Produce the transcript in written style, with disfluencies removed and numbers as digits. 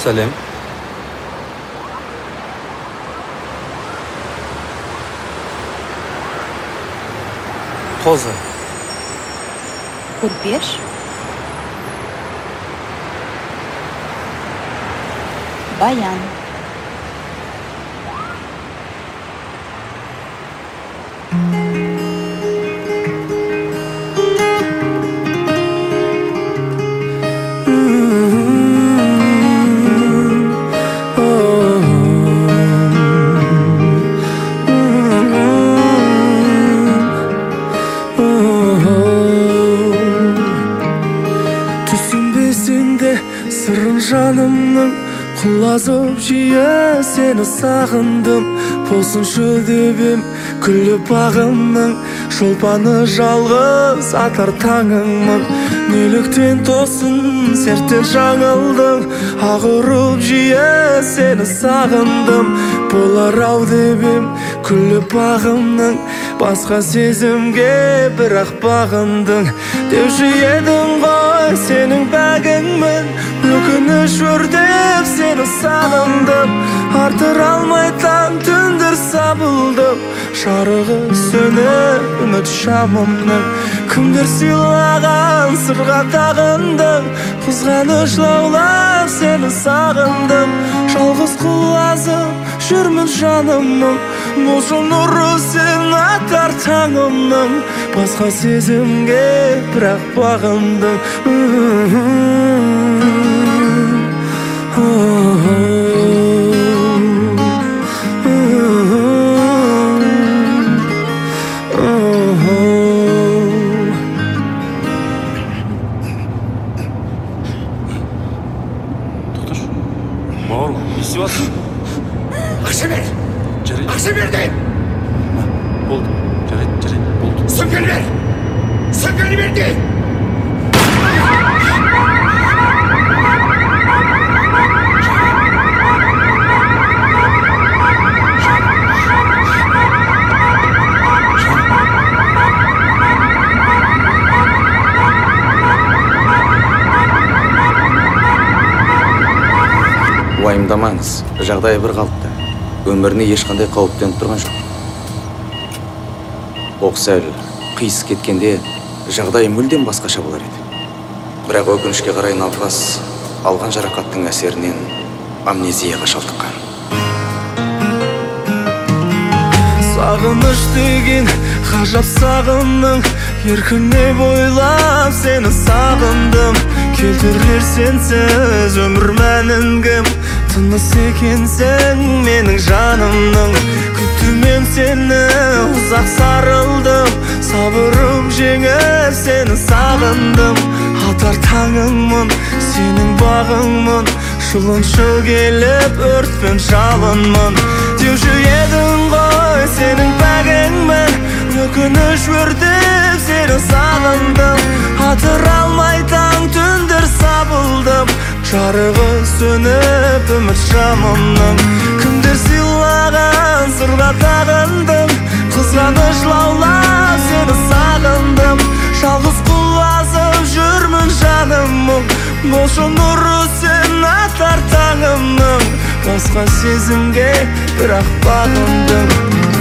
Сәлем. Қозы. Курпеш. Баян. Түсінбесеңде сырын жанымның, құлазып жиі сені сағындым. Болсыншы деп ем күліп бағымның, шолпаны жалғыз атар таңыңмын. Неліктен тосын серттен жаңылдың, ағырып жиі сені сағындым. Болар-ау деп ем күліп бағымның, басқа сезімге бірақ бағындың. Деуші едің ғой сенің бәгіңмін, өкініш өртеп сені сағындым. Артыр алмай таң түндір сабылдым, жарығы сөніп үміт шамымның. Кімдер сыйлаған сырға тағындым, қызғаныш лаулап сені сағындым. Жалғыз құлазып жүрмін жанымның, болшы нұры сен атар таңымның. Басқа сезімге бірақ бағындым. Тоқташ. Бауырым, не істеп жатсың? Ақша бер! Жарайды. Ақша бер деймін! Болды. Жарайды, болды. Сөмкені бер! Сөмкені бер деймін! Уайымдамаңыз, жағдайы бір қалыпты. Өміріне ешқандай қауіп төніп тұрған жоқ. Сәл қиыс кеткенде жағдайы мүлдем басқаша болар еді. Бірақ өкінішке қарай науқас алған жарақаттың әсерінен амнезияға шалдыққан. Сағыныш деген ғажап сағымның, еркіне бойлап сені сағындым. Келтірер сенсіз өмір мәнін кім, тыныс екенсің менің жанымның. Күттімен сені ұзақ сарылдым, сабырым жеңіп сені сағындым. Атар таңыңмын, сенің бағыңмын, шылыншы келіп өртпен жалынмын. Деуші едің ғой сенің бәгіңмін, өкініш өртеп сені сағындым. Атыр алмай таң түндір сабылдым, жарығы сөніп үміт шамымның. Кімдер сыйлаған сырға тағындым, қызғаныш лаулап сені сағындым. Жалғыз құлазып жүрмін жанымның, болшы нұры сен атар таңымның. Басқа сезімге бірақ бағындым.